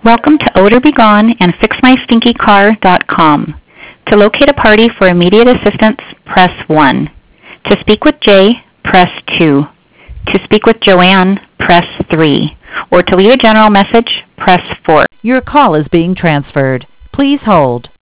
Welcome to Odor Be Gone and FixMyStinkyCar.com. To locate a party for immediate assistance, press 1. To speak with Jay, press 2. To speak with Joanne, press 3. Or to leave a general message, press 4. Your call is being transferred. Please hold.